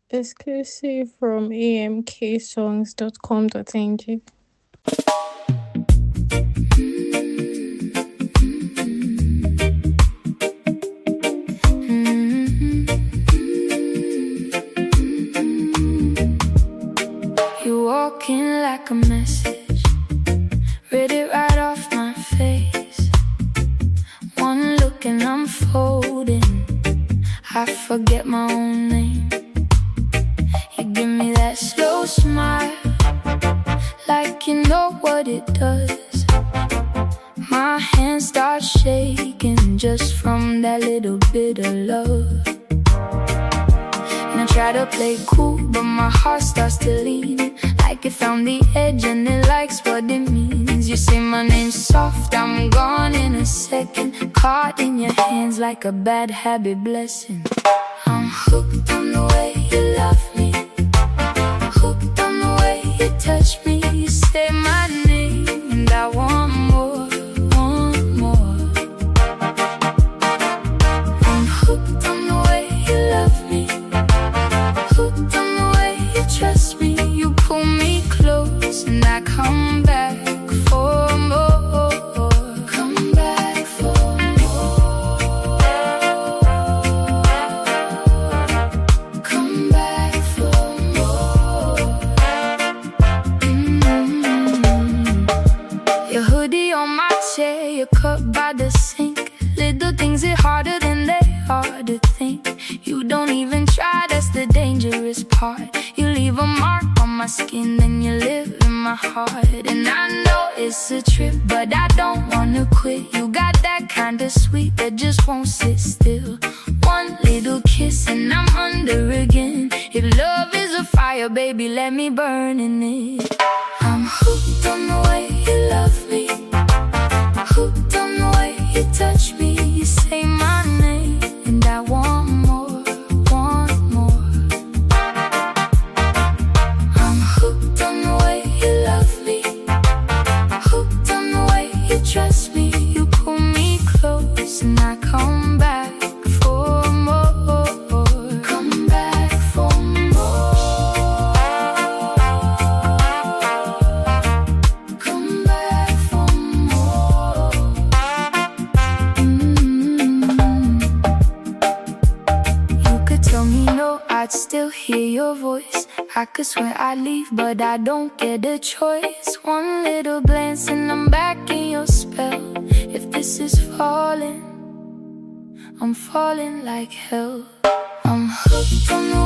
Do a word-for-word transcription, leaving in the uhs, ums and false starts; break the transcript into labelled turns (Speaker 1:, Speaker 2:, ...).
Speaker 1: Exclusive from a m k songs dot com dot n g.
Speaker 2: You walk in like a message, read it right off my face. One look and I'm folding, I forget my own name. You give me that slow smile, like you know what it does. My hands start shaking just from that little bit of love. And I try to play cool, but my heart starts to lean, like it found the edge and it likes what it means. You say my name soft, I'm gone in a second, caught in your hands like a bad habit blessing. I'm hooked on the way you love me, hooked on the way you touch me. You say my name and I want more, want more. I'm hooked on the way you love me, hooked on the way you trust me. You pull me close and I come back for more, come back for more, come back for more. Mm-hmm. Your hoodie on my chair, your cup by the sink. Little things hit harder than they are to think. You don't even try, that's the dangerous part. You leave a mark on my skin and you live in my heart. And I know it's a trip, but I don't wanna quit. You got that kind of sweet that just won't sit still. One little kiss and I'm under again. If love is a fire, baby, let me burn in it. I'm hooked on the way you love me, hooked on the way you touch me. You say my name and I want more, want more. I'm hooked on the way you love me, hooked on the way you trust me. You pull me close and I come back for more, come back for more, come back for more. Mm-hmm. You could tell me no, I'd still hear your voice. I could swear I'd leave, but I don't get a choice. One little glance and I'm back in your spell. If this is falling, I'm falling like hell. I'm hooked on the